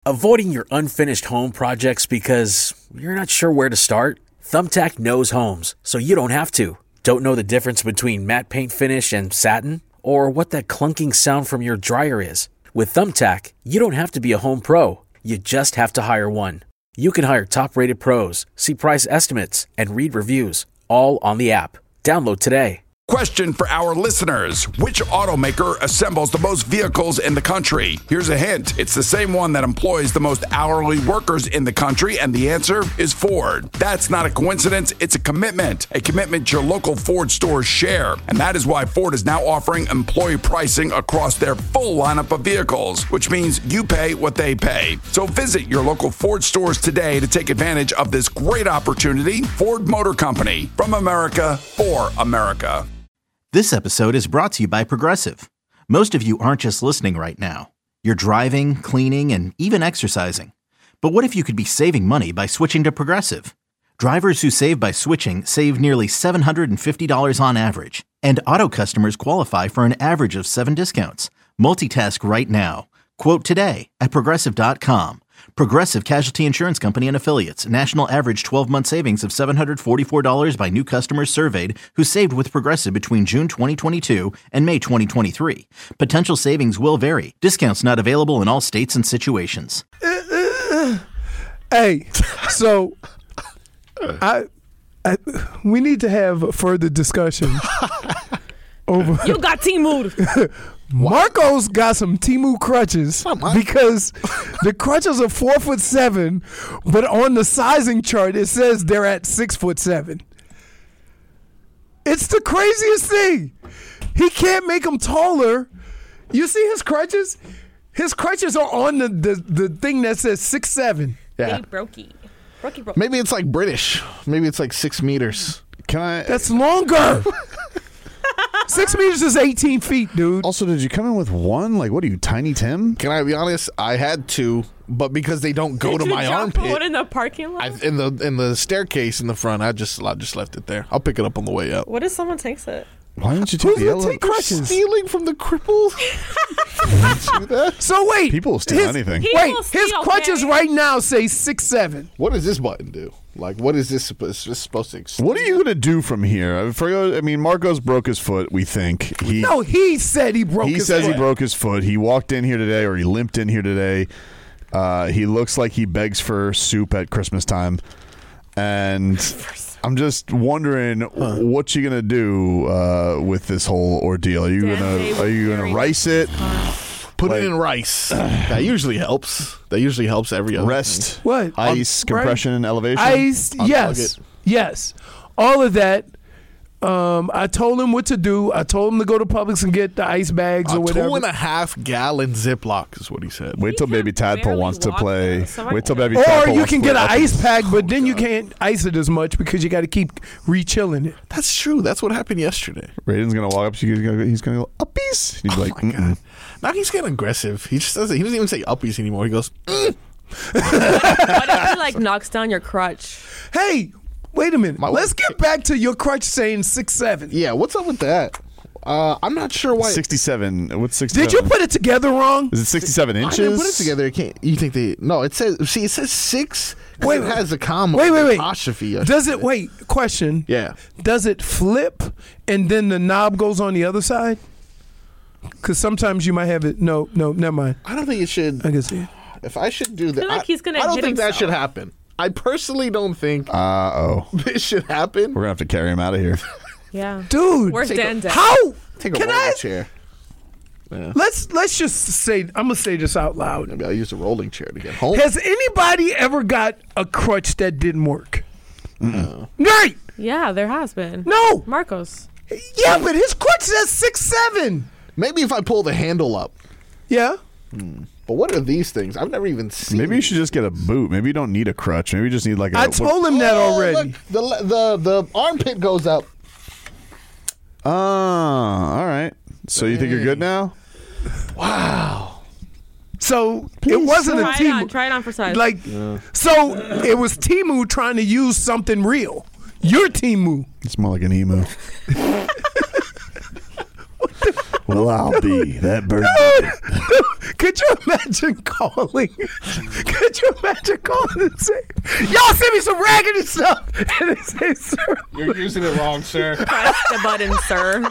Avoiding your unfinished home projects because you're not sure where to start? Thumbtack knows homes, so you don't have to. Don't know the difference between matte paint finish and satin? Or what that clunking sound from your dryer is? With Thumbtack, you don't have to be a home pro. You just have to hire one. You can hire top-rated pros, see price estimates, and read reviews, all on the app. Download today. Question for our listeners. Which automaker assembles the most vehicles in the country? Here's a hint. It's the same one that employs the most hourly workers in the country, and the answer is Ford. That's not a coincidence. It's a commitment your local Ford stores share. And that is why Ford is now offering employee pricing across their full lineup of vehicles, which means you pay what they pay. So visit your local Ford stores today to take advantage of this great opportunity. Ford Motor Company, from America for America. This episode is brought to you by Progressive. Most of you aren't just listening right now. You're driving, cleaning, and even exercising. But what if you could be saving money by switching to Progressive? Drivers who save by switching save nearly $750 on average. And auto customers qualify for an average of 7 discounts. Multitask right now. Quote today at Progressive.com. Progressive Casualty Insurance Company and Affiliates. National average 12-month savings of $744 by new customers surveyed who saved with Progressive between June 2022 and May 2023. Potential savings will vary. Discounts not available in all states and situations. Hey, so we need to have a further discussion over. You got Temu. Marcos got some Temu crutches because the crutches are 4'7", but on the sizing chart it says they're at 6'7". It's the craziest thing. He can't make them taller. You see his crutches? His crutches are on the thing that says 6'7". Yeah. Brokey. Maybe it's like British. Maybe it's like 6 meters. That's longer. 6 meters is 18 feet, dude. Also, did you come in with one? Like, what are you, Tiny Tim? Can I be honest? I had 2, but because they don't go to my armpit. What in the parking lot? In the staircase in the front, I just left it there. I'll pick it up on the way up. What if someone takes it? Why didn't you take the yellow? Crutches? Stealing from the crippled? So wait, people will steal anything. Wait, his crutches right now say 6'7". What does this button do? Like, what is this supposed to extend? What are you going to do from here? I mean, Marcos broke his foot, we think. He said he broke his foot. He says he broke his foot. He walked in here today, or he limped in here today. He looks like he begs for soup at Christmas time. And I'm just wondering what you're going to do with this whole ordeal. Are you going to rice it? Put it in rice. That usually helps. Every other rest. thing. What? Ice, compression, and elevation? Ice, yes. All of that. I told him what to do. I told him to go to Publix and get the ice bags or whatever. 2.5 gallon Ziploc is what he said. Wait till Baby Tadpole wants to play. Or you can get an ice pack, but then you can't ice it as much because you got to keep re-chilling it. That's true. That's what happened yesterday. Rayden's going to walk up to you. He's going to go, uppies. He's like, my God. Now he's getting aggressive. He just doesn't. He doesn't even say uppies anymore. He goes, What if he knocks down your crutch? Hey, wait a minute. Let's get back to your crutch saying 6'7". Yeah, what's up with that? I'm not sure why. 67. What's 67? Did you put it together wrong? Is it 67 inches? I didn't put it together. You think they? No, it says. See, it says 6. Wait, it has a comma. Wait. Apostrophe. Does it? Wait. Question. Yeah. Does it flip and then the knob goes on the other side? Because sometimes you might have it. No, never mind. I don't think it should. I can see it. If I should do that, I feel like he's gonna. I don't hit think himself. that should happen. I personally don't think. This should happen. We're gonna have to carry him out of here. Yeah, dude. Where's Dan? How? Take a rolling chair. Yeah. Let's just say, I'm gonna say this out loud. Maybe I'll use a rolling chair to get home. Has anybody ever got a crutch that didn't work? Right. Yeah, there has been. No. Marcos. Yeah, but his crutch says 6'7". Maybe if I pull the handle up. Yeah. But what are these things? I've never even seen. Maybe you should just get a boot. Maybe you don't need a crutch. Maybe you just need like a... I told him that already. Look, the armpit goes up. All right. So you think you're good now? Wow. So it wasn't a Temu. Try it on for size. So it was Temu trying to use something real. You're Temu. It's more like an emu. Well, I'll be that bird. Could you imagine calling? Could you imagine calling and saying, "Y'all send me some raggedy stuff," and they say, "Sir, You're using it wrong, sir." Press the button, sir.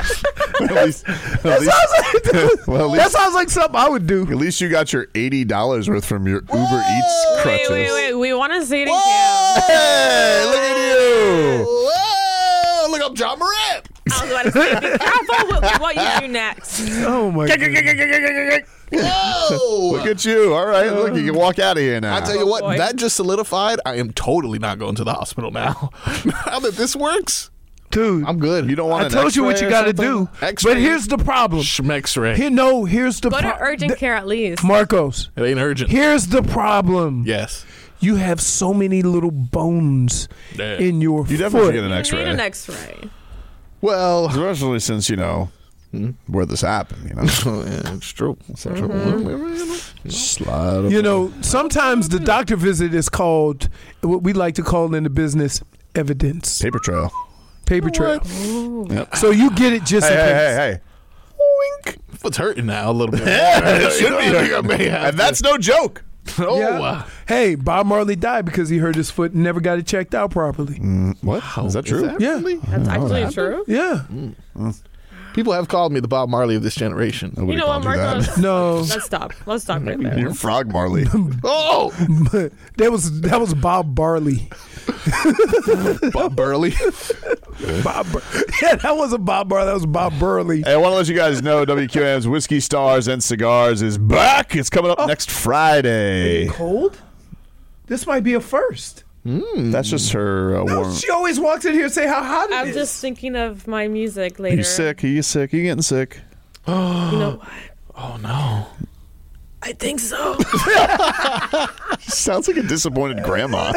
that sounds like something I would do." At least you got your $80 worth from your Uber Eats crutches. Wait. We want to see it again. Hey, look at you. Whoa! Look up John Morant. I was about to say, be careful with what you do next. Oh my God. Whoa! Look at you. All right, look, you can walk out of here now. I tell you what, boy. that just solidified. I am totally not going to the hospital now. Now that this works, Dude, I'm good. You don't want I told you what you got to do. X-ray. But here's the problem. X-ray. Here's the Go to problem. urgent care at least. Marcos, It ain't urgent. here's the problem. Yes. You have so many little bones Yeah. in your You definitely foot. should get an You X-ray. need an X-ray. Well, Especially since, where this happened, yeah, it's true. Slide up. You know, sometimes the doctor visit is called what we like to call in the business evidence. Paper trail. Paper trail. Yep. So you get it just in case. Hey. Wink. Foot's hurting now a little bit. It should be. I may have And that's no joke. Oh, Yeah. Hey, Bob Marley died because he hurt his foot and never got it checked out properly. What? Is that true? Yeah. That's actually true. Yeah. People have called me the Bob Marley of this generation. You know what, Marcos? No. Let's stop. Let's stop right there. You're Frog Marley. Oh, that was Bob Barley. Bob Burley. Yeah, that wasn't Bob Barley. That was Bob Burley. Hey, I want to let you guys know WQAM's Whiskey Stars and Cigars is back. It's coming up next Friday. Cold? This might be a first. That's just her warm. She always walks in here and say how hot it I'm is. just thinking of my music Are later. you sick? Are you sick? Are you getting sick? You know what? Oh no. I think so. Sounds like a disappointed grandma.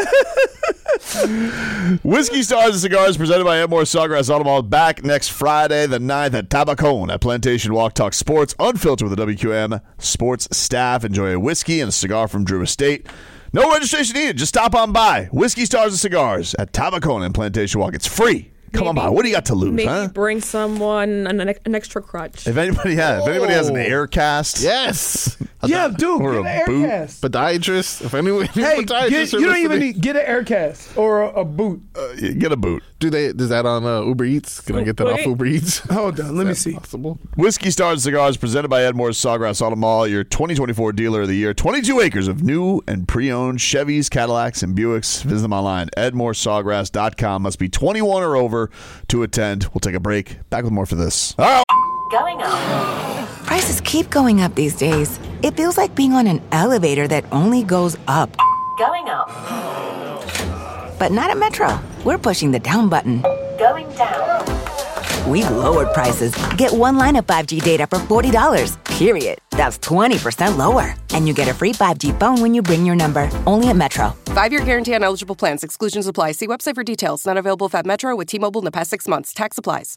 Whiskey Stars and Cigars presented by Edmore Sawgrass Automall back next Friday the 9th at Tabacon at Plantation Walk. Talk sports unfiltered with the WQM sports staff. Enjoy a whiskey and a cigar from Drew Estate. No registration needed. Just stop on by. Whiskey Stars and Cigars at Tabacon and Plantation Walk. It's free. Come on by. What do you got to lose, Maybe huh? bring someone an extra crutch. If anybody has an air cast, Yes. yeah, dude, Or get a an air boot. cast. Podiatrist. If anyone, Hey, podiatrists are you don't even listening. get an air cast or a boot. get a boot. Is that on Uber Eats? Can I get that off Wait. Uber Eats? Hold on, let me see. Possible. Whiskey Stars and Cigars presented by Edmore's Sawgrass Auto Mall, your 2024 dealer of the year. 22 acres of new and pre-owned Chevys, Cadillacs, and Buicks. Visit them online, edmoresawgrass.com. Must be 21 or over to attend. We'll take a break. Back with more for this. All right. Going up. Prices keep going up these days. It feels like being on an elevator that only goes up. Going up. But not at Metro. We're pushing the down button. Going down. We've lowered prices. Get one line of 5G data for $40, period. That's 20% lower. And you get a free 5G phone when you bring your number. Only at Metro. 5-year guarantee on eligible plans. Exclusions apply. See website for details. Not available at Metro with T-Mobile in the past 6 months. Tax applies.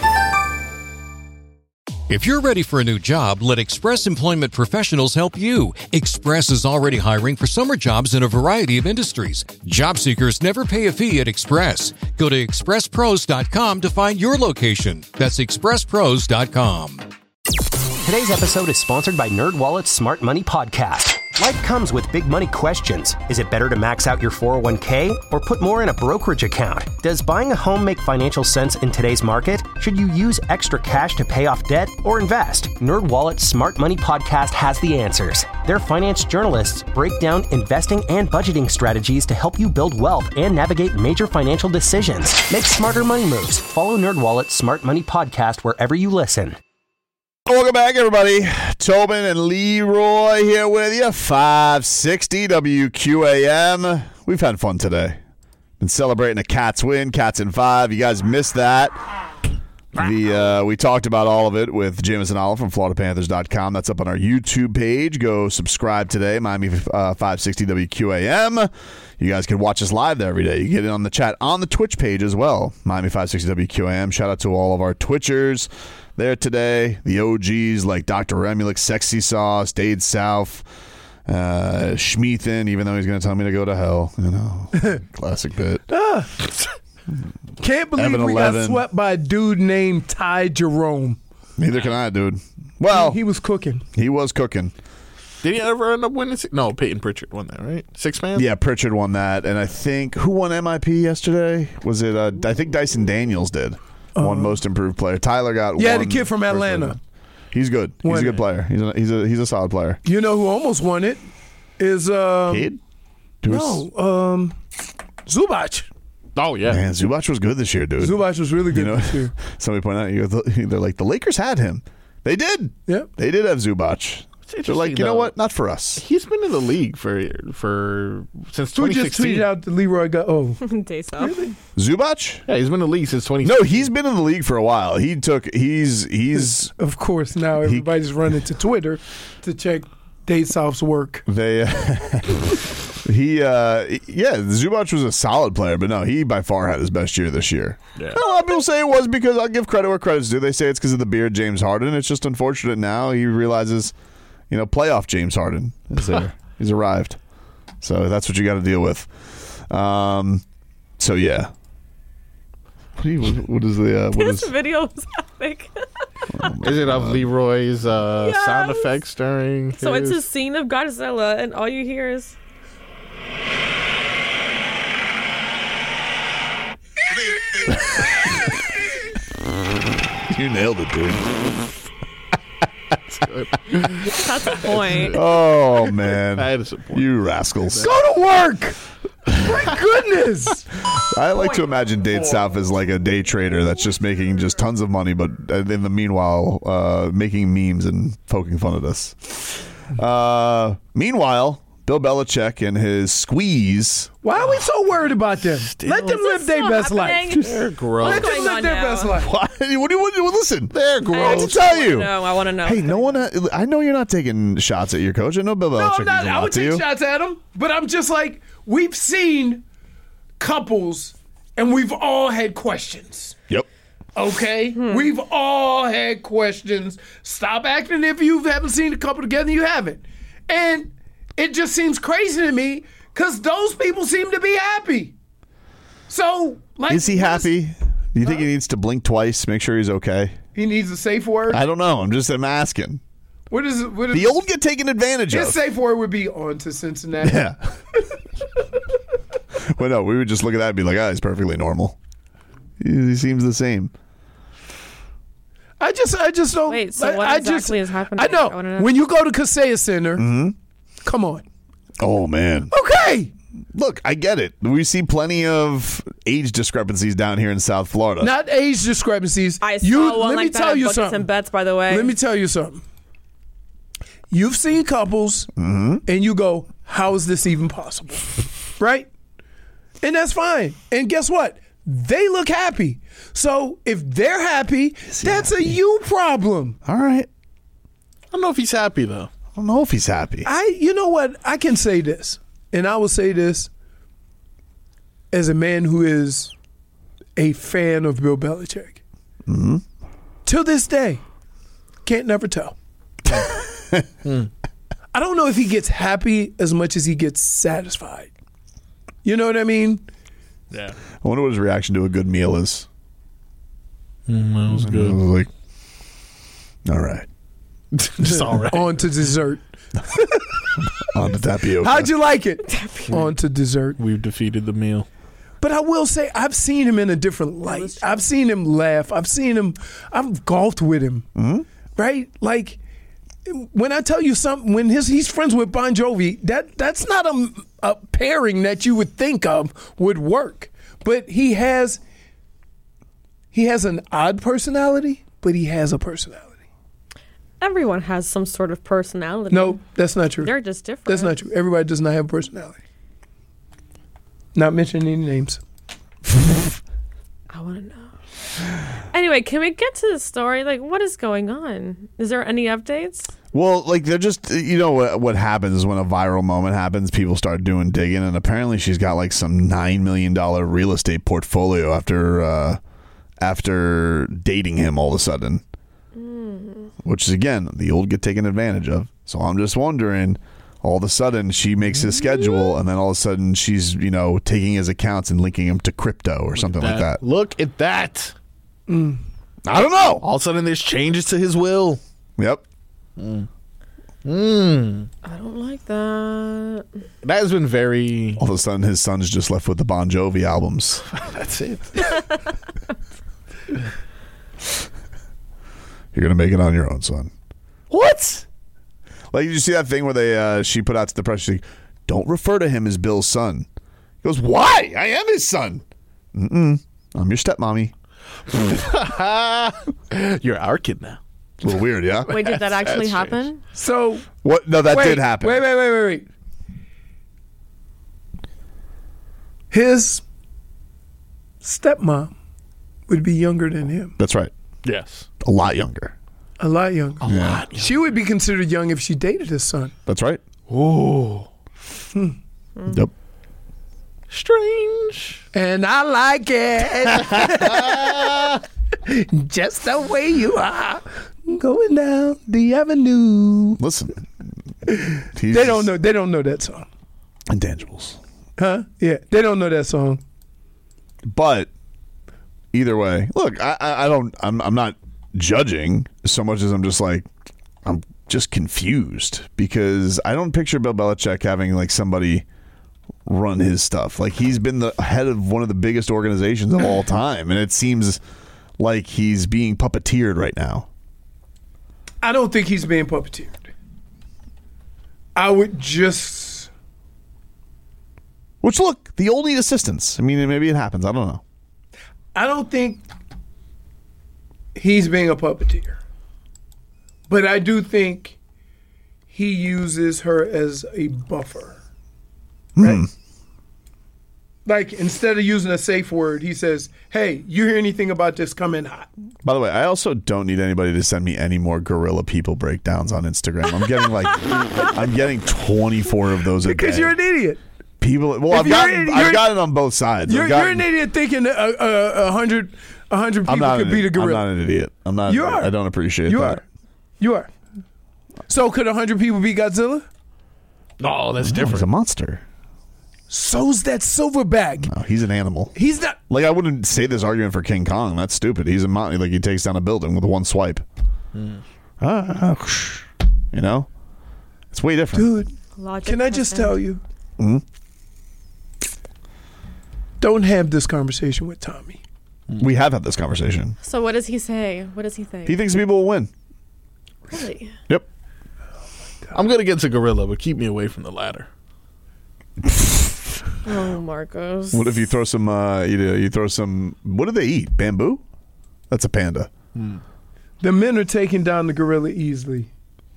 If you're ready for a new job, let Express Employment Professionals help you. Express is already hiring for summer jobs in a variety of industries. Job seekers never pay a fee at Express. Go to expresspros.com to find your location. That's expresspros.com. Today's episode is sponsored by NerdWallet's Smart Money Podcast. Life comes with big money questions. Is it better to max out your 401k or put more in a brokerage account? Does buying a home make financial sense in today's market? Should you use extra cash to pay off debt or invest? NerdWallet's Smart Money Podcast has the answers. Their finance journalists break down investing and budgeting strategies to help you build wealth and navigate major financial decisions. Make smarter money moves. Follow NerdWallet's Smart Money Podcast wherever you listen. Welcome back, everybody. Tobin and Leroy here with you. 560 WQAM. We've had fun today. Been celebrating a Cats win. Cats in 5. You guys missed that. We talked about all of it with Jameson Olive from FloridaPanthers.com. That's up on our YouTube page. Go subscribe today. Miami 560 WQAM. You guys can watch us live there every day. You get in on the chat on the Twitch page as well. Miami 560 WQAM. Shout out to all of our Twitchers there today. The OGs like Dr. Remulic, Sexy Sauce, Dade South, Schmeathan, even though he's going to tell me to go to hell. You know, classic bit. Can't believe Evan we 11. got swept by a dude named Ty Jerome. Neither can I, dude. Well, he was cooking. He was cooking. Did he ever end up winning? No, Peyton Pritchard won that, right? 6-man? Yeah, Pritchard won that. And I think, who won MIP yesterday? Was it, I think Dyson Daniels did. Won most improved player. Tyler got Yeah, one the kid from Atlanta. He's good. He's a good player. He's a solid player. You know who almost won it is Cade? Zubac. Oh yeah, man, Zubac was good this year, dude. Zubac was really good this year. Somebody pointed out, they're like, the Lakers had him. They did. Yeah, they did have Zubac. They're like, you know what? Not for us. He's been in the league for since 2016. Who just tweeted out the Leroy got? Oh, really? Zubac? Yeah, he's been in the league since 2016. No, he's been in the league for a while. He's of course now everybody's running to Twitter to check Dave South's work. Zubac was a solid player, but no, he by far had his best year this year. Yeah. A lot of people say it was because, I'll give credit where credit's due. They say it's because of the beard James Harden. It's just unfortunate now he realizes, playoff James Harden is there. He's arrived. So that's what you got to deal with. So yeah. What is the this video was epic. Is it of Leroy's sound effects during So it's a scene of Godzilla and all you hear is You nailed it, dude. That's good. That's a point. Oh man, that is a point. You rascals! Go to work. My goodness! I like to imagine Dade South as like a day trader that's just making just tons of money, but in the meanwhile, making memes and poking fun at us. Meanwhile, Bill Belichick and his squeeze. Why are we so worried about them? Let them live their best life. They're gross. Let them live their best life. What do you want? Listen, they're gross. What to tell you? No, I want to know. Hey, no one. I know you're not taking shots at your coach. I know Bill Belichick. No, I'm not. means a I lot would to take you. shots at him, but I'm just like, we've seen couples, and we've all had questions. Yep. Okay? We've all had questions. Stop acting if you haven't seen a couple together. You haven't. And it just seems crazy to me because those people seem to be happy. So, like, Is he happy? Do you think he needs to blink twice, make sure he's okay? He needs a safe word. I don't know. I'm asking. What is The old get taken advantage his of. safe word would be on to Cincinnati. Yeah. Well, no, we would just look at that and be like, he's perfectly normal. He seems the same. I just don't. Wait, so what exactly is happening? I know. When you go to Kaseya Center, come on. Oh, man. Okay. Look, I get it. We see plenty of age discrepancies down here in South Florida. Not age discrepancies. I saw one let like me that tell at you Buckets something. and Bets, by the way. Let me tell you something. You've seen couples, and you go, how is this even possible? Right? And that's fine. And guess what? They look happy. So if they're happy, that's a you problem. All right. I don't know if he's happy, though. I don't know if he's happy. You know what? I can say this, and I will say this as a man who is a fan of Bill Belichick. To this day, can't never tell. I don't know if he gets happy as much as he gets satisfied. You know what I mean? Yeah. I wonder what his reaction to a good meal is. That was good. I was like, all right. Just all right. On to dessert. On to tapioca. How'd you like it? On to dessert. We've defeated the meal. But I will say, I've seen him in a different light. I've seen him laugh. I've golfed with him. Right? Like, when I tell you something, when he's friends with Bon Jovi, that's not a pairing that you would think of would work. But he has an odd personality, but he has a personality. Everyone has some sort of personality. No, that's not true. They're just different. That's not true. Everybody does not have a personality. Not mentioning any names. I want to know. Anyway, can we get to the story? Like, what is going on? Is there any updates? Well, like, they're just, what happens is when a viral moment happens, people start doing digging, and apparently she's got like some $9 million real estate portfolio after dating him all of a sudden. Which is, again, the old get taken advantage of. So I'm just wondering, all of a sudden she makes his schedule, and then all of a sudden she's, taking his accounts and linking him to crypto or something like that. Look at that. I don't know. All of a sudden there's changes to his will. Yep. I don't like that. That has been very... All of a sudden, his son's just left with the Bon Jovi albums. That's it. You're going to make it on your own, son. What? Like, did you see that thing where she put out to the press, she's like, don't refer to him as Bill's son. He goes, why? I am his son. I'm your stepmommy. You're our kid now. It's a little weird, yeah? Wait, did that actually happen? So what? No, that did happen. Wait. His stepmom would be younger than him. That's right. Yes. A lot younger. A lot younger. A lot younger. She would be considered young if she dated his son. That's right. Oh. Yep. Strange. And I like it. Just the way you are. Going down the avenue. Listen. They don't know that song. Intangibles. Huh? Yeah. They don't know that song. But either way, look, I'm not judging so much as I'm just confused because I don't picture Bill Belichick having like somebody run his stuff. Like he's been the head of one of the biggest organizations of all time, and it seems like he's being puppeteered right now. I don't think he's being puppeteered. I would just... Which, look, the only assistants. I mean, maybe it happens. I don't know. I don't think he's being a puppeteer. But I do think he uses her as a buffer. Right? Like, instead of using a safe word, he says, hey, you hear anything about this, come in hot. By the way, I also don't need anybody to send me any more gorilla people breakdowns on Instagram. I'm getting 24 of those a day. Because you're an idiot. People, well, I've gotten on both sides. You're an idiot thinking 100 people could beat a gorilla. I'm not an idiot. I'm not. You are. I don't appreciate that. You are. So could 100 people beat Godzilla? No, that's different. He's a monster. So's that Silverback. No, he's an animal. He's not. Like, I wouldn't say this argument for King Kong. That's stupid. He's a mountain. Like, he takes down a building with one swipe. You know? It's way different. Dude, can I just tell you? Don't have this conversation with Tommy. We have had this conversation. So what does he say? What does he think? He thinks people will win. Really? Yep. I'm good against a gorilla, but keep me away from the ladder. Oh, Marcos. What if you throw some, you throw some, what do they eat? Bamboo? That's a panda. The men are taking down the gorilla easily.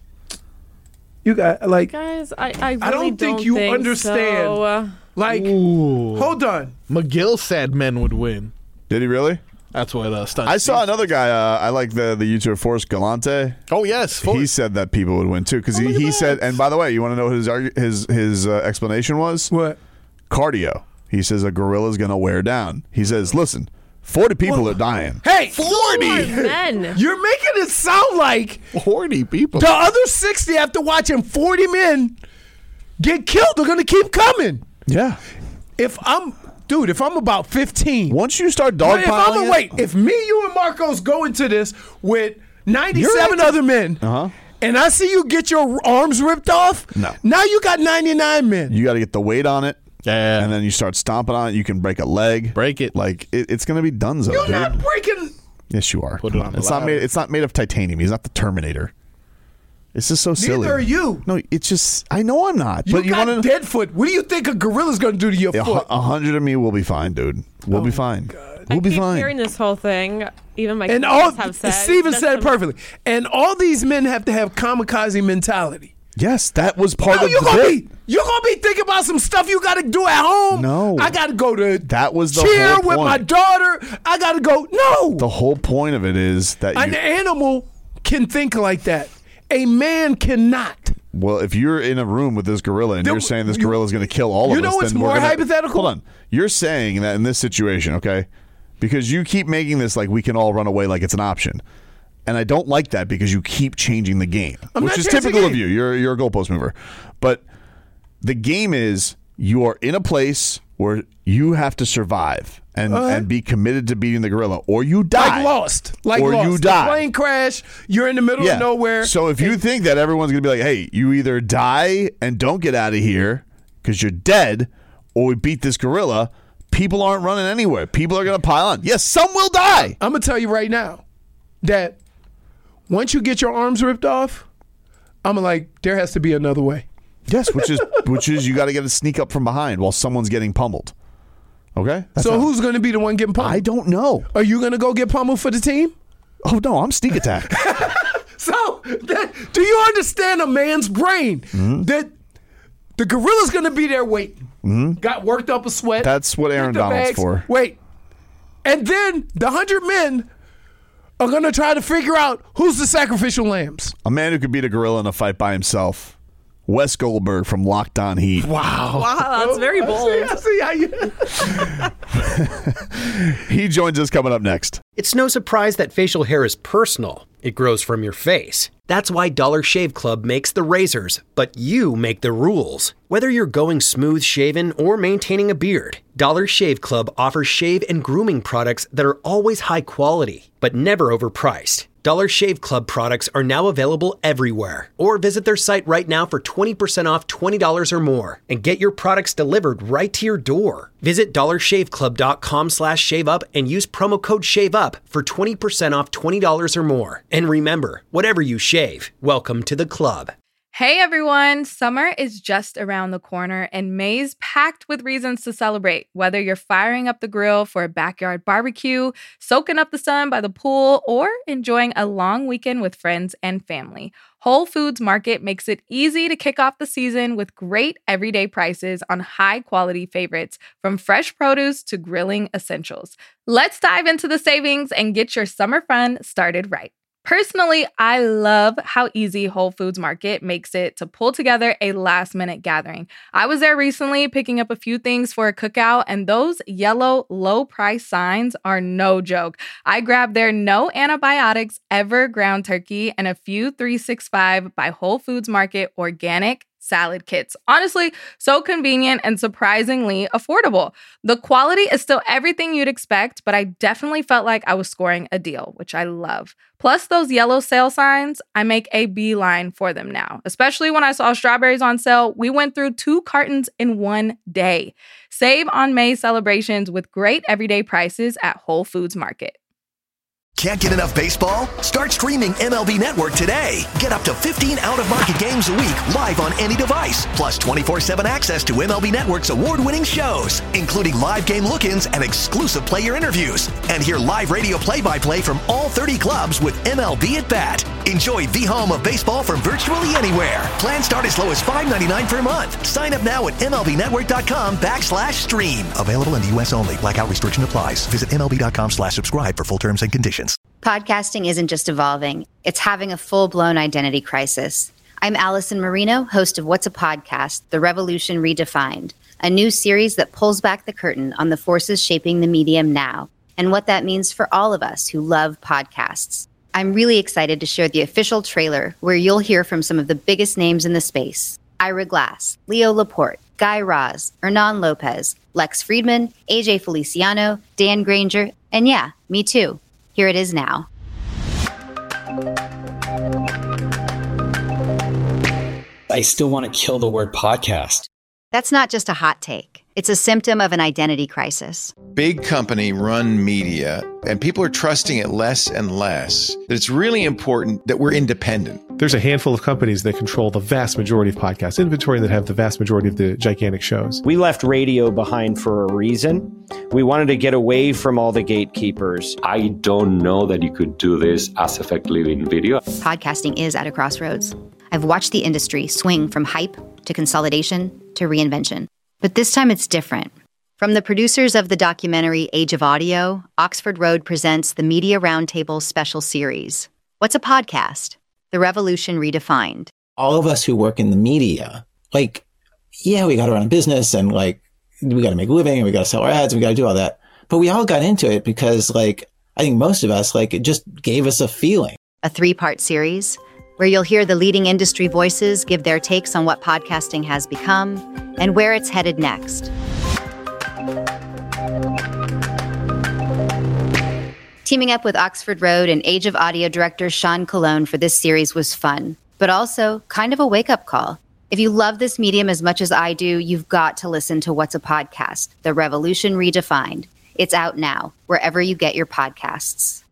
You got, like... Guys, I really don't think you understand. So. Like, hold on. McGill said men would win. Did he really? That's what I saw another guy. I like the YouTuber Forrest Galante. Oh yes, he said that people would win too because he said. And by the way, you want to know what his explanation was? What? Cardio. He says a gorilla's going to wear down. He says, listen, 40 people are dying. Hey, 40 men. You're making it sound like 40 people. The other 60 after watching 40 men get killed are going to keep coming. Yeah. If I'm about 15. Once you start dogpiling if me, you, and Marcos go into this with 97 other men, and I see you get your arms ripped off, now you got 99 men. You got to get the weight on it. Yeah. And then you start stomping on it. You can break a leg. Break it. Like, it's going to be donezo. You're not breaking. Yes, you are. Put it on the ladder. It's not made of titanium. He's not the Terminator. It's just so silly. Neither are you. No, it's just, I know I'm not. You got dead foot. What do you think a gorilla's going to do to your foot? 100 of me will be fine, dude. We'll be fine. We'll be fine. I keep hearing this whole thing. Even my kids have said. Steven said it perfectly. And all these men have to have kamikaze mentality. Yes, that was part of the bit. You're going to be thinking about some stuff you got to do at home. No. I got to go to that was the cheer whole with point. my daughter. I got to go. No. The whole point of it is that an animal can think like that. A man cannot. Well, if you're in a room with this gorilla and you're saying this gorilla is going to kill all of us, you know what's more hypothetical? Hold on. You're saying that in this situation, okay? Because you keep making this like we can all run away like it's an option. And I don't like that because you keep changing the game, which is typical of you. You're a goalpost mover. But the game is you are in a place where you have to survive and be committed to beating the gorilla, or you die. Like or Lost. you die. The plane crash. You're in the middle of nowhere. So if you think that everyone's going to be like, hey, you either die and don't get out of here because you're dead, or we beat this gorilla, people aren't running anywhere. People are going to pile on. Yes, some will die. I'm going to tell you right now that once you get your arms ripped off, I'm like, there has to be another way. Yes, which is you got to get a sneak up from behind while someone's getting pummeled. Okay? So who's going to be the one getting pummeled? I don't know. Are you going to go get pummeled for the team? Oh, no, I'm sneak attack. So, do you understand a man's brain? That the gorilla's going to be there waiting. Got worked up a sweat. That's what Aaron Donald's for. Wait. And then the 100 men are going to try to figure out who's the sacrificial lambs. A man who could beat a gorilla in a fight by himself. Wes Goldberg from Locked On Heat. Wow. Wow, that's very bold. I see how you... He joins us coming up next. It's no surprise that facial hair is personal. It grows from your face. That's why Dollar Shave Club makes the razors, but you make the rules. Whether you're going smooth shaven or maintaining a beard, Dollar Shave Club offers shave and grooming products that are always high quality, but never overpriced. Dollar Shave Club products are now available everywhere. Or visit their site right now for 20% off $20 or more and get your products delivered right to your door. Visit dollarshaveclub.com/shaveup and use promo code SHAVEUP for 20% off $20 or more. And remember, whatever you shave, welcome to the club. Hey everyone, summer is just around the corner and May's packed with reasons to celebrate. Whether you're firing up the grill for a backyard barbecue, soaking up the sun by the pool, or enjoying a long weekend with friends and family, Whole Foods Market makes it easy to kick off the season with great everyday prices on high-quality favorites, from fresh produce to grilling essentials. Let's dive into the savings and get your summer fun started right. Personally, I love how easy Whole Foods Market makes it to pull together a last-minute gathering. I was there recently picking up a few things for a cookout, and those yellow low-price signs are no joke. I grabbed their no antibiotics ever ground turkey and a few 365 by Whole Foods Market organic salad kits. Honestly, so convenient and surprisingly affordable. The quality is still everything you'd expect, but I definitely felt like I was scoring a deal, which I love. Plus those yellow sale signs, I make a beeline for them now. Especially when I saw strawberries on sale, we went through 2 cartons in one day. Save on May celebrations with great everyday prices at Whole Foods Market. Can't get enough baseball? Start streaming MLB Network today. Get up to 15 out-of-market games a week live on any device. Plus 24/7 access to MLB Network's award-winning shows, including live game look-ins and exclusive player interviews. And hear live radio play-by-play from all 30 clubs with MLB at Bat. Enjoy the home of baseball from virtually anywhere. Plans start as low as $5.99 per month. Sign up now at MLBnetwork.com/stream. Available in the U.S. only. Blackout restriction applies. Visit MLB.com/subscribe for full terms and conditions. Podcasting isn't just evolving. It's having a full-blown identity crisis. I'm Allison Marino, host of What's a Podcast? The Revolution Redefined, a new series that pulls back the curtain on the forces shaping the medium now and what that means for all of us who love podcasts. I'm really excited to share the official trailer where you'll hear from some of the biggest names in the space. Ira Glass, Leo Laporte, Guy Raz, Hernan Lopez, Lex Friedman, AJ Feliciano, Dan Granger, and yeah, me too. Here it is now. I still want to kill the word podcast. That's not just a hot take. It's a symptom of an identity crisis. Big company run media, and people are trusting it less and less. That it's really important that we're independent. There's a handful of companies that control the vast majority of podcast inventory and that have the vast majority of the gigantic shows. We left radio behind for a reason. We wanted to get away from all the gatekeepers. I don't know that you could do this as effectively in video. Podcasting is at a crossroads. I've watched the industry swing from hype to consolidation to reinvention. But this time it's different. From the producers of the documentary Age of Audio, Oxford Road presents the Media Roundtable special series. What's a podcast? The Revolution Redefined. All of us who work in the media, we got to run a business and we got to make a living and we got to sell our ads and we got to do all that. But we all got into it because I think most of us, it just gave us a feeling. A 3-part series where you'll hear the leading industry voices give their takes on what podcasting has become and where it's headed next. Teaming up with Oxford Road and Age of Audio director Sean Cologne for this series was fun, but also kind of a wake-up call. If you love this medium as much as I do, you've got to listen to What's a Podcast? The Revolution Redefined. It's out now, wherever you get your podcasts.